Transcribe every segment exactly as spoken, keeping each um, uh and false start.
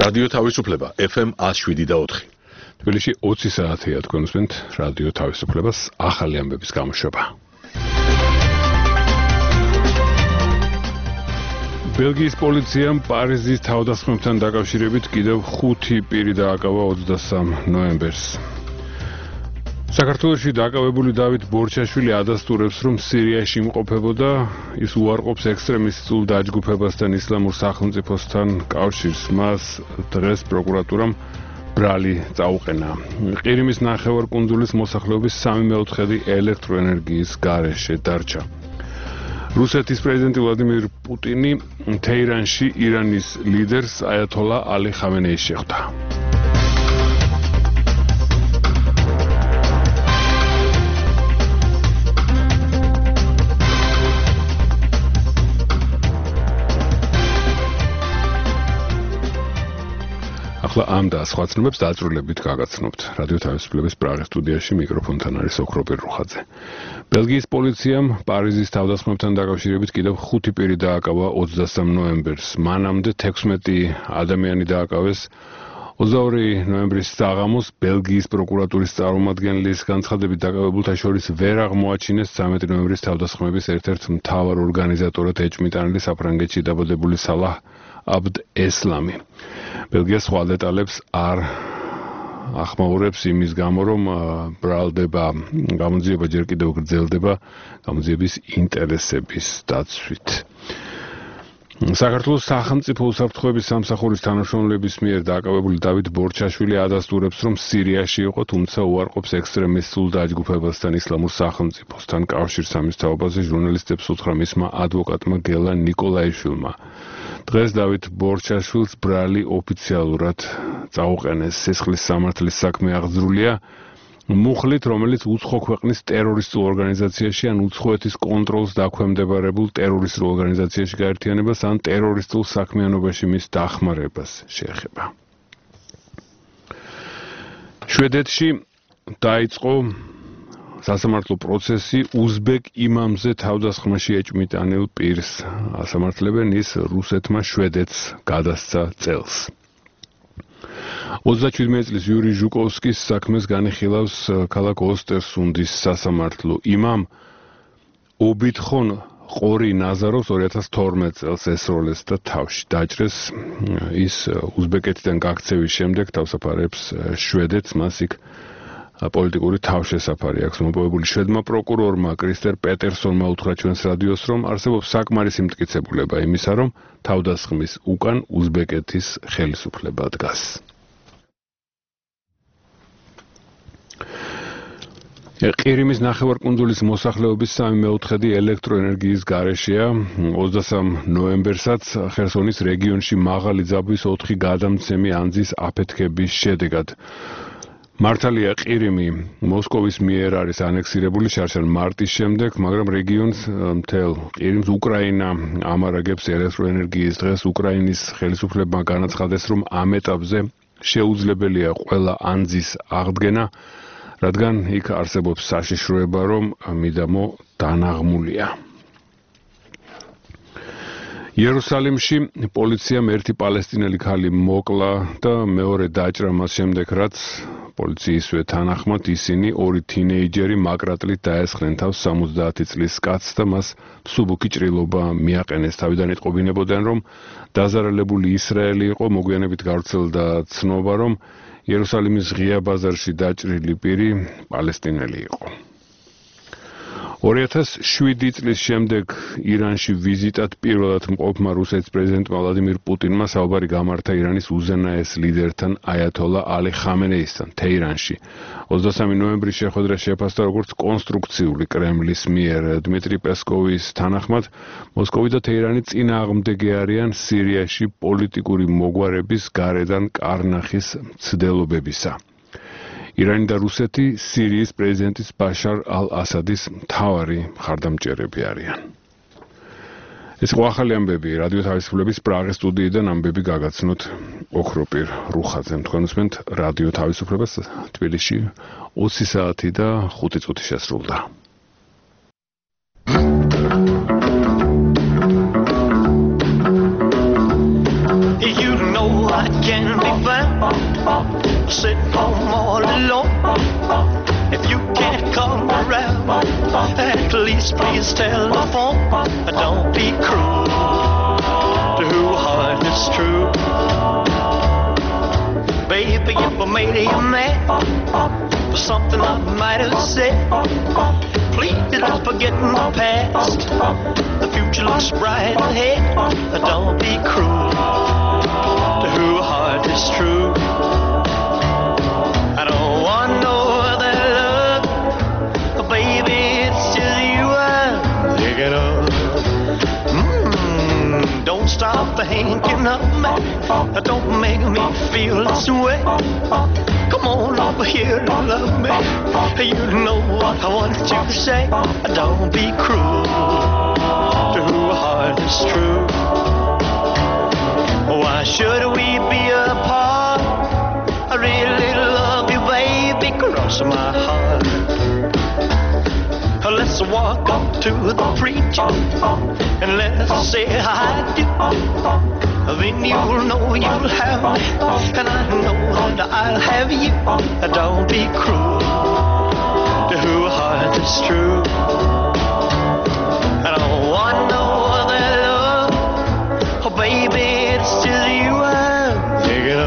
რადიო თავისუფლება ეფ ემ one oh seven და four. თბილისში ოცი საათია თქვენ უსმენთ რადიო თავისუფლებას ახალი ამბების გამოშვება. ბელგიის პოლიციამ პარიზის თავდასხმებთან დაკავშირებით კიდევ ხუთი პირი დააკავა ოცდასამ ნოემბერს. საქართველოში დაკავებული დავით ბორჩაშვილი ადასტურებს, რომ სირიაში იმყოფებოდა, ის უარყოფს ექსტრემისტულ დაჯგუფებასთან ისლამურ სახელმწიფოსთან კავშირს. მას დღეს პროკურატურამ ბრალი წაუყენა. ყირიმის ნახევარკუნძულის მოსახლეობის სამი მეოთხედი ელექტროენერგიის გარეშე დარჩა. რუსეთის პრეზიდენტი ვლადიმირ პუტინი თეირანში ირანის ლიდერს აიათოლა ალი ხამენეის შეხვდა. ახლა ამ და სხვა ცნობებს დაწვრილებით გაგაცნობთ. რადიო თავისუფლების პრაღის სტუდიაში მიკროფონთან არის ოქროპირ რუხაძე. ბელგიის პოლიციამ პარიზის თავდასხმებთან დაკავშირებით კიდევ ხუთი პირი დააკავა ოცდასამ ნოემბერს. მანამდე თექვსმეტი ადამიანი დააკავეს. ოცდაორი ნოემბრის საღამოს ბელგიის პროკურატურის წარმომადგენლის განცხადებით დაკავებულთა შორის ვერ აღმოაჩინეს ცამეტი ნოემბრის თავდასხმების ერთ-ერთ მთავარ ორგანიზატორად ეჭვმიტანილი საფრანგეთში დაბადებული სალაჰ აბდ ესლამი. ბელგია სხვა დეტალებს არ ახმაურებს იმის გამო, რომ ბრალდება გამოძიება ჯერ კიდევ გრძელდება გამოძიების ინტერესების დაცვით. საქართველოს სახელმწიფო უსაფრთხოების სამსახურის თანამშრომლების მიერ დაკავებული დავით ბორჩაშვილი ადასტურებს, რომ სირიაში იყო, თუმცა უარყოფს ექსტრემისტულ დაჯგუფებასთან ისლამურ სახელმწიფოსთან კავშირს. ამის თაობაზე ჟურნალისტებს უთხრა მისმა ადვოკატმა გელა ნიკოლაიშვილმა. დღეს დავით ბორჩაშვილს ბრალი ოფიციალურად წაუყენეს. სისხლის სამართლის საქმე აღძრულია მუხლით, რომელიც უცხო ქვეყნის ტერორისტულ ორგანიზაციაში ან უცხოეთის კონტროლს დაქვემდებარებულ ტერორისტულ ორგანიზაციაში გაერთიანებას ან ტერორისტულ საქმიანობაში მის დახმარებას შეეხება. შვედეთში დაიწყო სასამართლო პროცესი უზბეკ იმამზე თავდასხმაში ეჭვმიტანილ პირს. ასამართლებენ ის რუსეთმა შვედეთს გადასცა წელს. ოცდაშვიდი წლის იური ჟუკოვსკის საქმეს განიხილავს ქალაქ ოსტერსუნდის სასამართლო. იმამ ობითხონ ყორი ნაზაროვს ორი ათას თორმეტ წელს ესროლეს და თავში დაჭრეს. ის უზბეკეთიდან გაქცევის შემდეგ თავსაფარებს შვედეთს, მას იქ პოლიტიკური თავშესაფარი აქვს მოპოვებული. შვედმა პროკურორმა კრისტერ პეტერსონმა უთხრა ჩვენს რადიოს, რომ არსებობს საკმარისი მტკიცებულება იმისა, რომ თავდასხმის უკან უზბეკეთის ხელისუფლება დგას. ყირიმის ნახევარკუნძულის მოსახლეობის სამი მეოთხედი ელექტროენერგიის გარეშეა. ოცდასამ ნოემბერსაც ხერსონის რეგიონში მაღალი ძაბვის ოთხი გადამცემი ანძის აფეთქების შედეგად. მართალია ყირიმი მოსკოვის მიერ არის ანექსირებული შარშან მარტის შემდეგ, მაგრამ რეგიონს მთელ ყირიმს უკრაინა ამარაგებს ელექტროენერგიის. დღეს უკრაინის ხელისუფლებმა განაცხადეს, რომ ამ ეტაპზე შეუძლებელია ყველა ანძის აღდგენა, რადგან იქ არსებობს საშიშროება, რომ მიდამო დანაღმულია. იერუსალიმში პოლიციამ ერთი პალესტინელი ქალი მოკლა და მეორე დაჭრა მას შემდეგ, რაც პოლიციისვე თანახმად ისინი ორი თინეიჯერი მაკრატლით დაესხნენ თავს სამოცდაათი წლის კაცს და მას მსუბუქი ჭრილობა მიაყენეს. თავიდან ეტყობინებოდნენ, რომ დაზარალებული ისრაელი იყო. მოგვიანებით გავრცელდა ცნობა, რომ იერუსალიმის ღია ბაზარში დაჭრილი პირი პალესტინელი იყო. ორი ათას შვიდი წლის შემდეგ ირანში ვიზიტად პირველად მყოფმა რუსეთის პრეზიდენტმა ვლადიმირ პუტინმა საუბარი გამართა ირანის უზენაეს ლიდერთან აიათოლა ალი ხამენეისთან თეირანში. ოცდასამი ნოემბრის შეხვედრა შეფასდა როგორც კონსტრუქციული კრემლის მიერ. დმიტრი პესკოვის თანახმად მოსკოვი და თეირანი წინააღმდეგე არიან სირიაში პოლიტიკური მოგვარების გარედან კარნახის მცდელობებისა. ირანი და რუსეთი სირიის პრეზიდენტის ბაშარ ალ-ასადის მთავარი მხარდამჭერები არიან. ეს იყო ახალი ამბები რადიო თავისუფლების პრაღის სტუდიიდან ამბები გაგაცნოთ ოქროპირ რუხაძემ. თქვენ უსმენთ რადიო თავისუფლებას თბილისში ოცი საათი და ხუთი წუთი შესრულდა. You know I can please telephone. Don't be cruel to who heart is true. Baby, if I made you mad for something I might have said, please don't forget my past. The future looks bright ahead. Don't be cruel to who heart is true. I don't want no other love, baby, it's just you I'm thinking of. Mm, don't stop thinking of me. Don't make me feel this way. Come on over here and love me. You know what I want you to say. Don't be cruel to who heart is true. Why should we be apart? I really love you, baby, cross my heart. Let's walk up to the preacher and let's say I do. Then you'll know you'll have me, and I know that I'll have you. Don't be cruel to who heart is true. I don't want no other love, oh baby, it's just you I'm thinking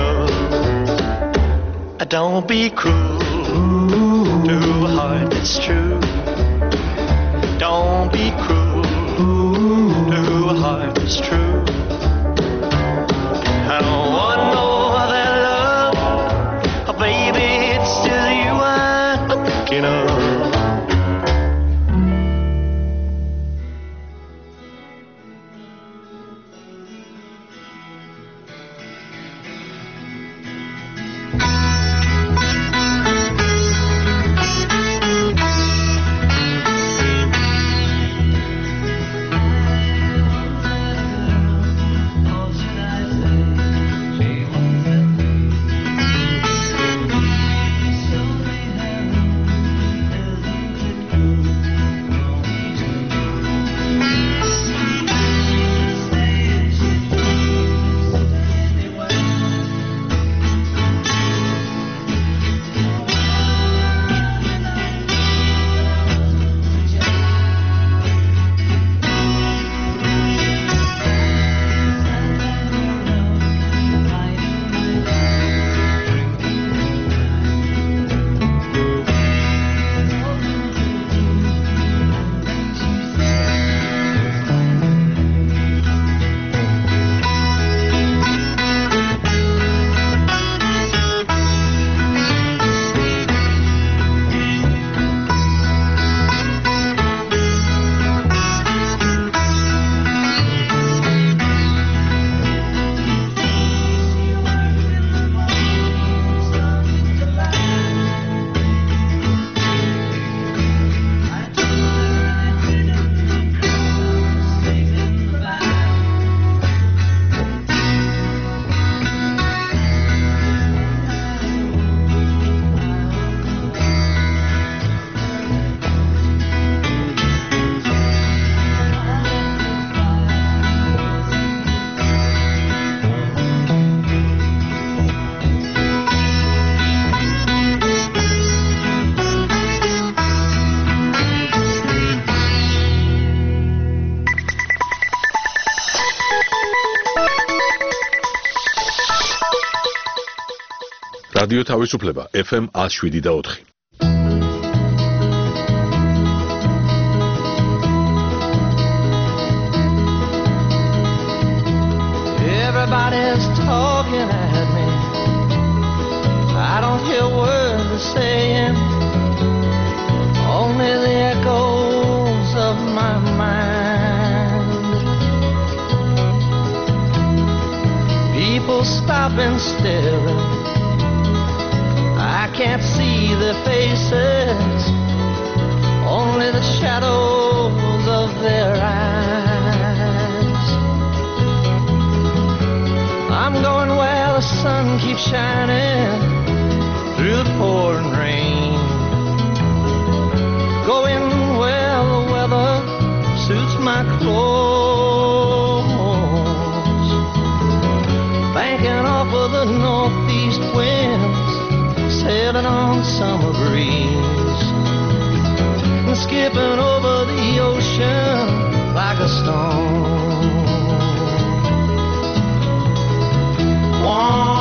of. Don't be cruel to who heart is true. Don't be cruel to who heart is true. I don't want no other love, oh baby, it's just you I'm thinking of. რადიო თავისუფლება F M one oh seven და four. Everybody's talking at me. I don't hear words they're saying, only the echoes of my mind. People stop and stare. I can't see their faces, only the shadows of their eyes. I'm going where the sun keeps shining through the pouring rain, going where the weather suits my clothes, banking off of the northeast winds, sailing on summer breeze, and skipping over the ocean like a stone. Whoa.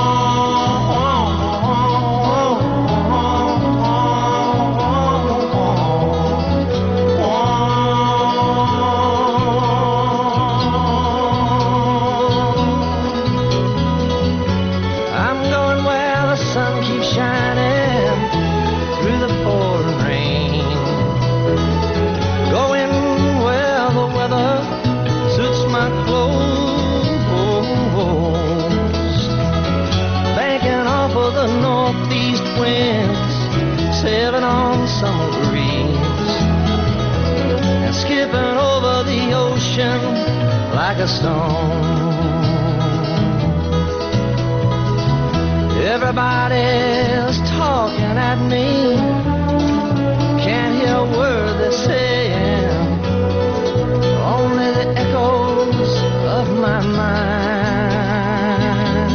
Sailing on summer breeze and skipping over the ocean like a stone. Everybody's talking at me, can't hear a word they're saying, only the echoes of my mind.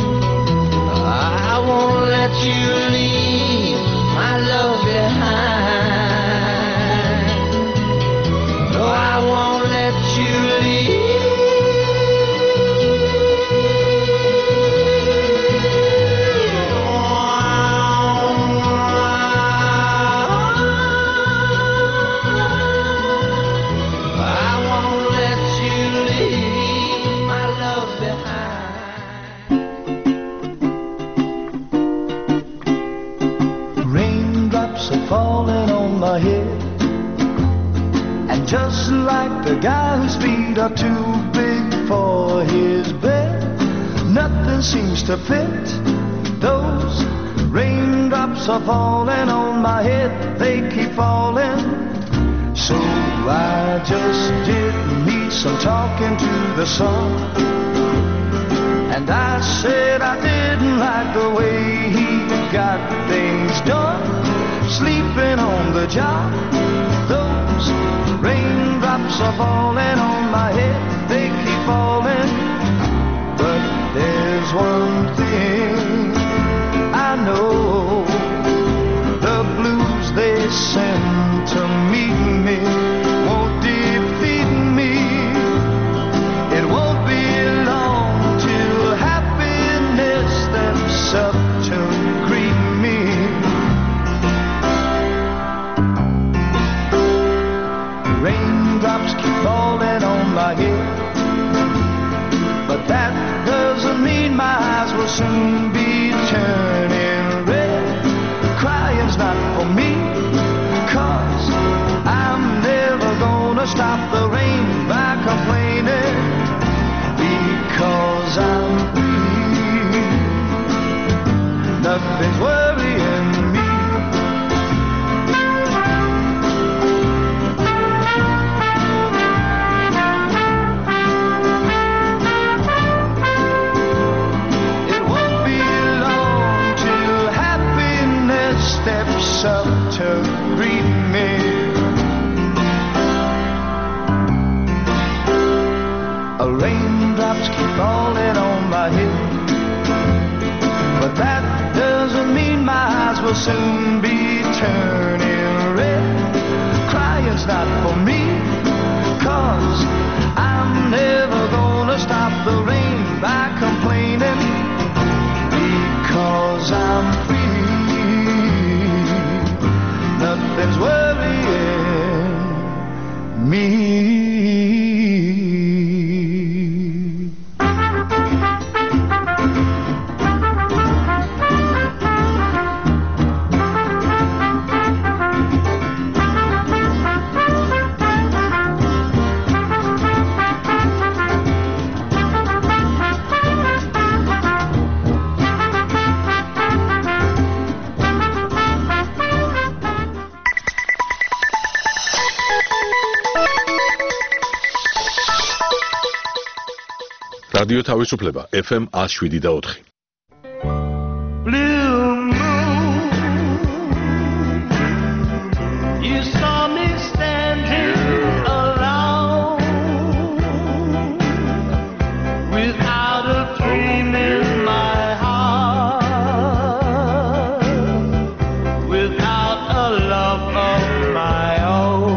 I won't let you leave my love behind. No, I won't let you leave. I won't let you leave my love behind. Raindrops are falling on my head, and just like the guy whose feet are too big for his bed, nothing seems to fit. Those raindrops are falling on my head, they keep falling. So I just did me some talking to the sun, and I said I didn't like the way he got things done, sleeping on the job. Those raindrops are falling on my head, they keep falling. But there's one thing I know, the blues they send to meet me won't defeat me. It won't be long till happiness steps up to greet me. Raindrops keep falling on my head, but that doesn't mean my eyes will soon be turning red. Crying's not for me, 'cause I'm never gonna stop the rain by complaining, because I'm free. Nothing's worrying me. Steps up to greet me. Raindrops keep falling on my head, but that doesn't mean my eyes will soon be turning red. Crying's not for me, 'cause I'm never gonna stop the rain by complaining, because I'm free. Nothing's worrying me. რადიო თავისუფლება F M one oh seven და four. Blue moon, you saw me standing alone, without a dream in my heart, without a love of my own.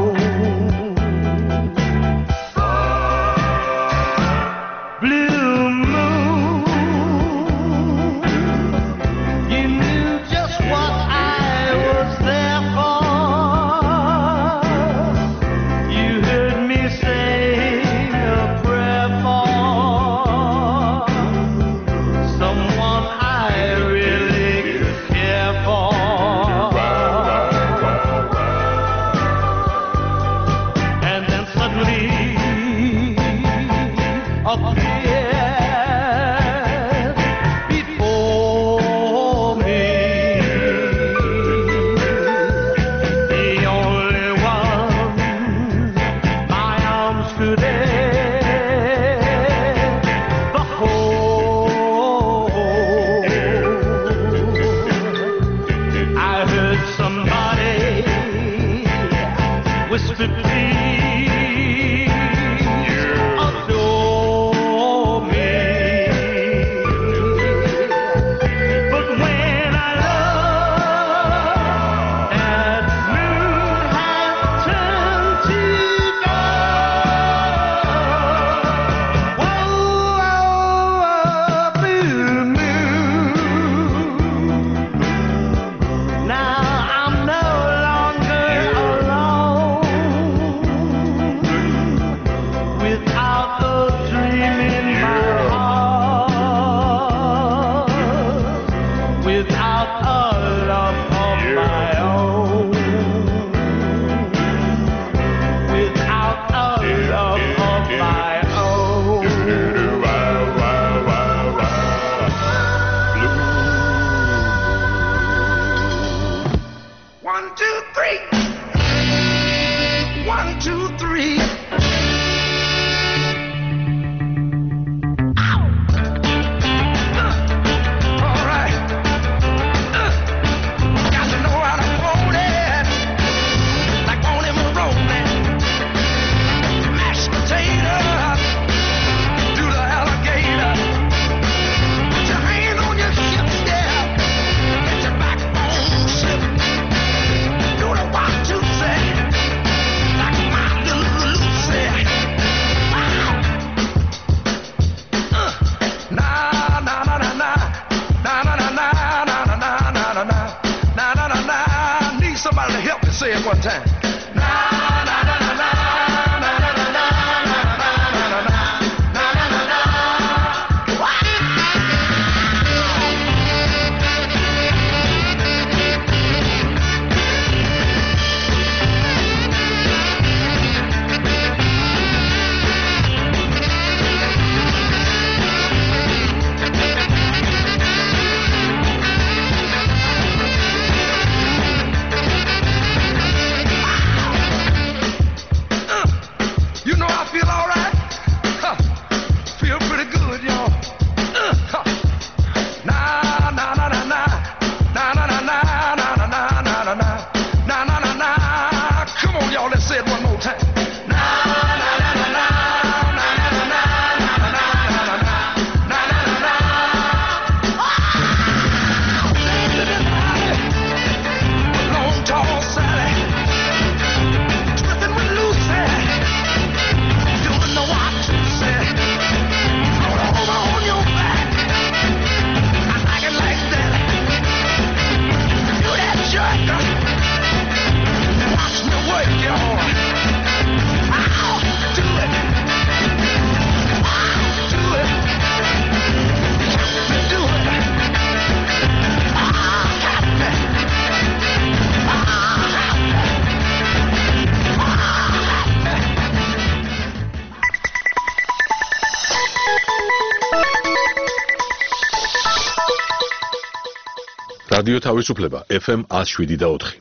რადიო თავისუფლება ეფ ემ one oh seven და four.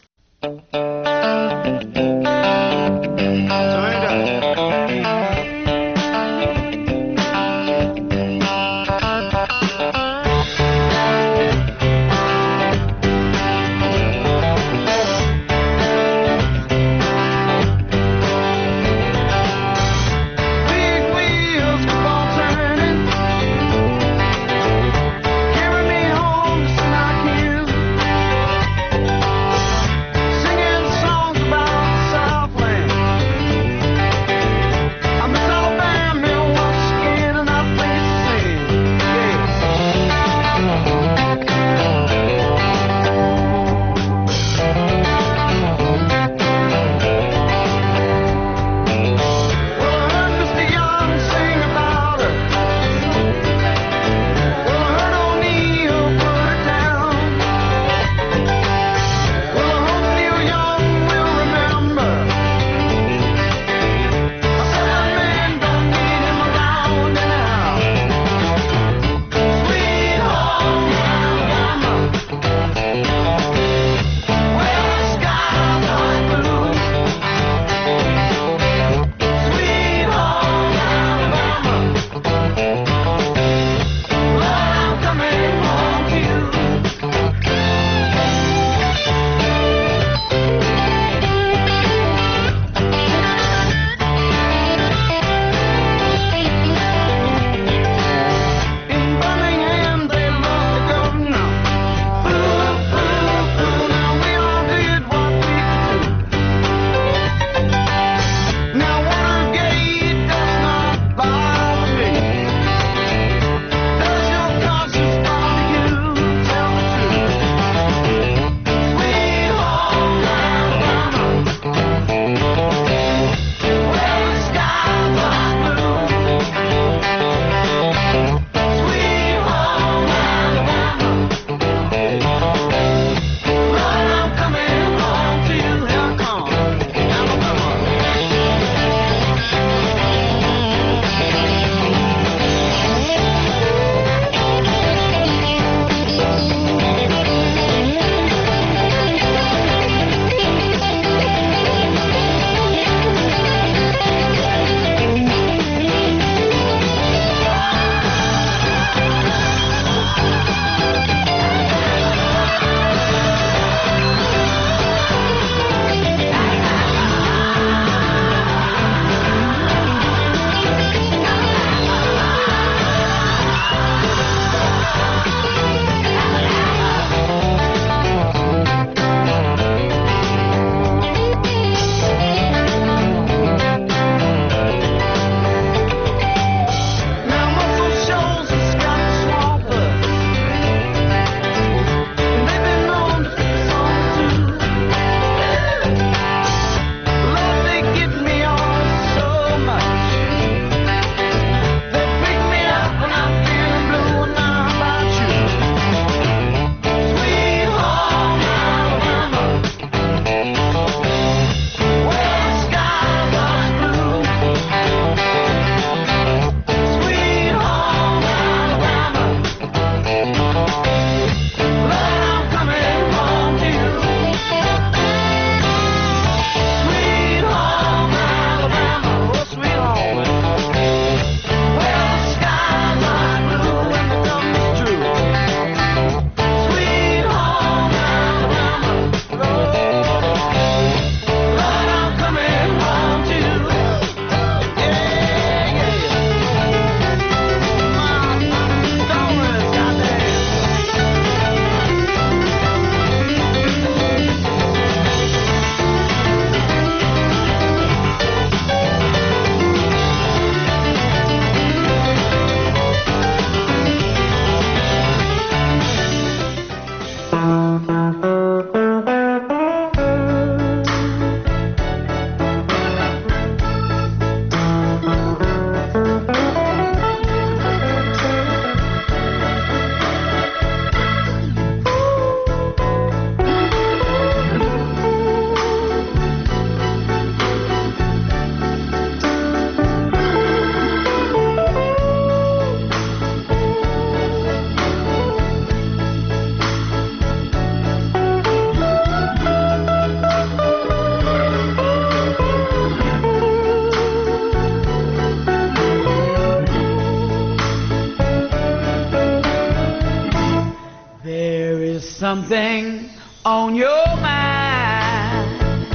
something on your mind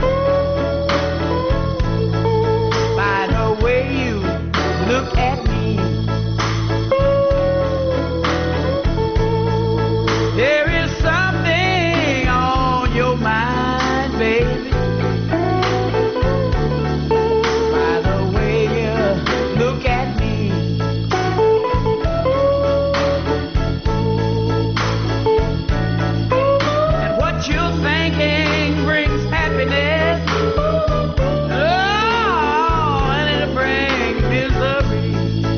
by the way you look at me. There is something on your mind, baby, by the way you look at me. You're thinking brings happiness, oh, and it brings misery.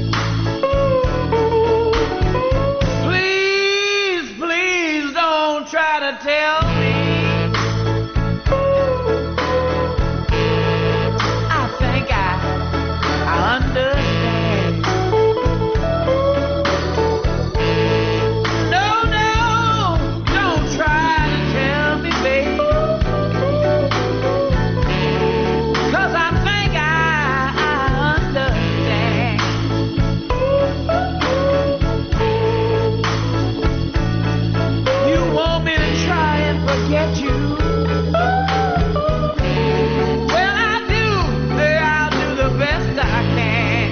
Please, please don't try to tell me. I think I, I understand. No, no, don't try. Get you. Well, I do. I'll do the best I can.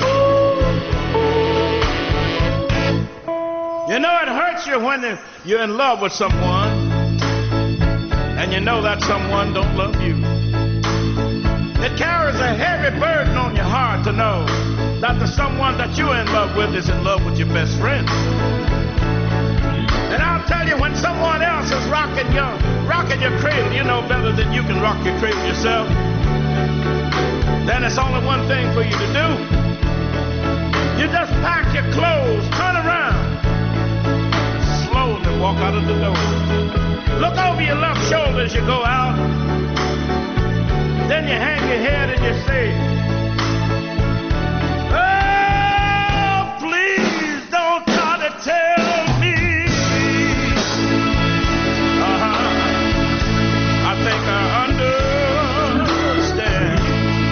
You know, it hurts you when you're in love with someone and you know that someone don't love you. It carries a heavy burden on your heart to know that the someone that you're in love with is in love with your best friend. And I'll tell you, when someone else is rocking your, rocking your cradle, you know better than you can rock your cradle yourself. Then it's only one thing for you to do. You just pack your clothes, turn around, slowly walk out of the door. Look over your left shoulder as you go out. Then you hang your head and you say, oh, please don't try to tell me. I think I understand.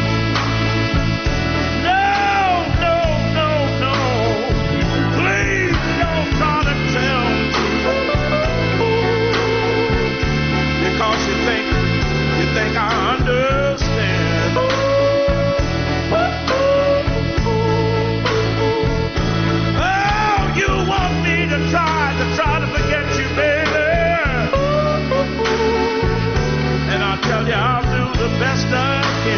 No, no, no, no. Please don't try to tell me. Because you think, you think I understand. Oh, you want me to try, to try to forget you, baby. I tell you, I'll do the best I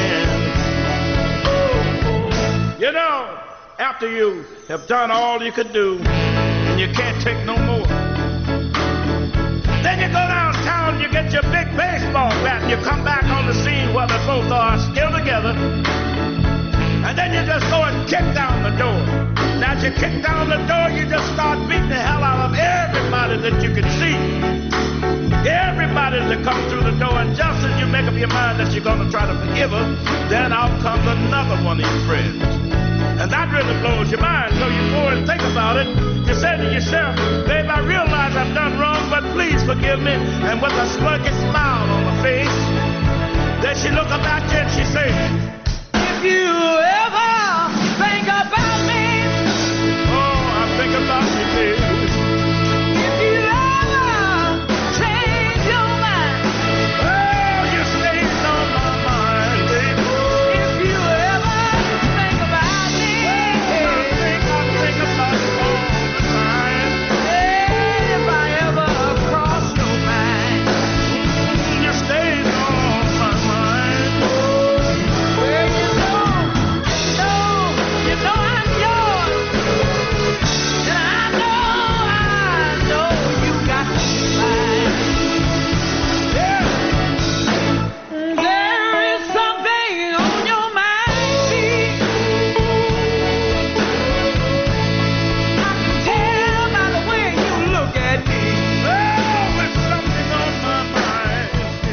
can. You know, after you have done all you could do and you can't take no more, then you go downtown, you get your big baseball bat and you come back on the scene where they both are still together, and then you just go and kick down the door. Now as you kick down the door, you just start beating the hell out of everybody that you can see. Everybody that comes through the door, and just as you make up your mind that you're going to try to forgive her, then out comes another one of your friends. And that really blows your mind, so you go and think about it. You say to yourself, babe, I realize I've done wrong, but please forgive me. And with a smirky smile on her face, then she look up at you and she say, if you ever think about me, oh, I think about you, babe.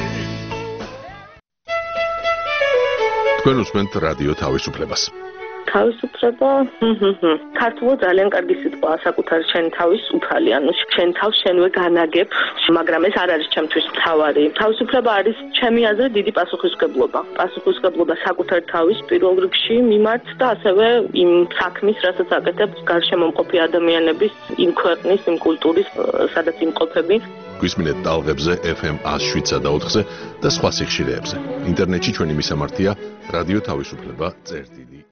თქვენ უსმენთ რადიო თავისუფლებას. თავისუფლება. ქართულად ძალიან კარგი სიტყვაა საკუთარი შენი თავის უფალი, ანუ შენ თავს შენვე განაგებ, მაგრამ ეს არ არის ჩემთვის მთავარი. თავისუფლება არის ჩემი აზრით დიდი პასუხისმგებლობა. პასუხისმგებლობა საკუთარი თავის პირველ რიგში მიმართ და ასევე იმ საქმის, რასაც აკეთებს გარშემო მყოფი ადამიანების, იმ ქვეყნის, იმ კულტურის, სადაც იმყოფები. გვისმინეთ ტალღებზე ეფ ემ ას შვიდსა და ოთხზე და სხვა სიხშირეებზე. ინტერნეტში ჩვენი მისამართია რადიო თავისუფლება წერტილი